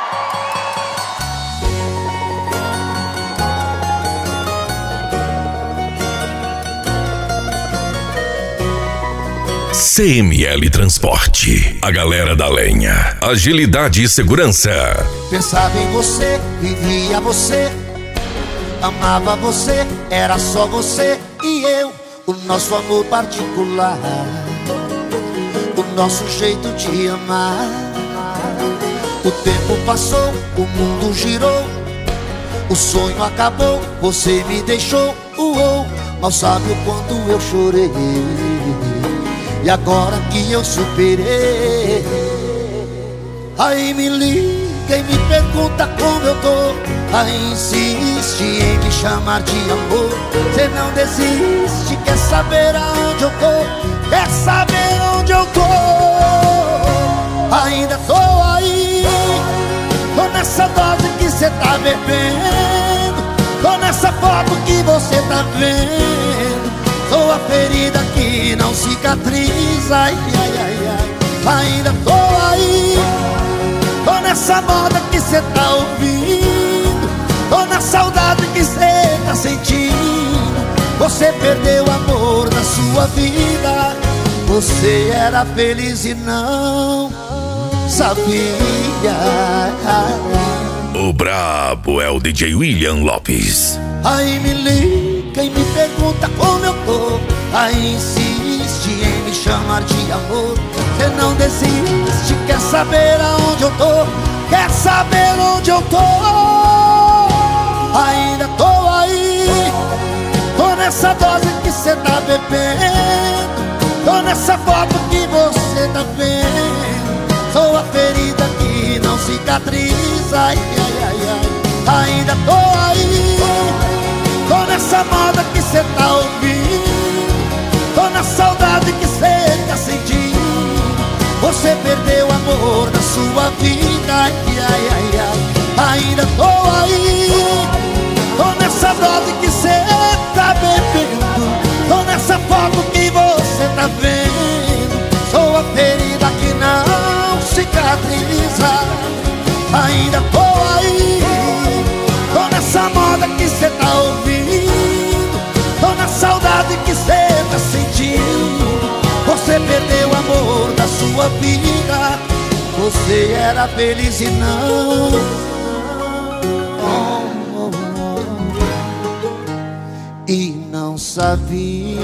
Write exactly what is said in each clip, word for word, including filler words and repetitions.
C M L Transporte, a galera da lenha, agilidade e segurança. Pensava em você, vivia você, amava você, era só você e eu. O nosso amor particular, o nosso jeito de amar. O tempo passou, o mundo girou, o sonho acabou, você me deixou. Uou, mal sabe o quanto eu chorei. E agora que eu superei, aí me liga e me pergunta como eu tô. Aí insiste em me chamar de amor. Cê não desiste, quer saber aonde eu tô, quer saber onde eu tô. Ainda tô aí, tô nessa dose que cê tá bebendo, tô nessa foto que você tá vendo. Sou a ferida que não cicatriza, ai, ai, ai, ai. Ainda tô aí, tô nessa moda que cê tá ouvindo, tô na saudade que cê tá sentindo. Você perdeu o amor da sua vida, você era feliz e não sabia. O brabo é o D J William Lopes. Aí me liga e me pergunta como eu tô, aí insiste em me chamar de amor. Você não desiste, quer saber aonde eu tô, quer saber onde eu tô. Ainda tô aí, tô nessa dose que cê tá bebendo, tô nessa foto que você tá vendo. Sou a ferida que não cicatriza, ai, ai, ai, ai. Ainda tô aí, tô nessa moda que cê tá ouvindo, tô na saudade que cê tá sentindo. Você perdeu o amor da sua vida, ai, ai, ai, ai. Ainda tô aí, tô nessa dose que cê tá bebendo, tô nessa foto que você tá vendo. Sou a ferida que não cicatriza. Ainda tô aí, tô nessa moda que cê tá ouvindo, tô na saudade que cê tá sentindo. Você perdeu o amor da sua vida, você era feliz e não oh, oh, oh, e não sabia.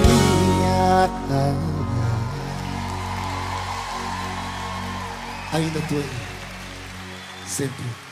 Ainda tô aí, sempre.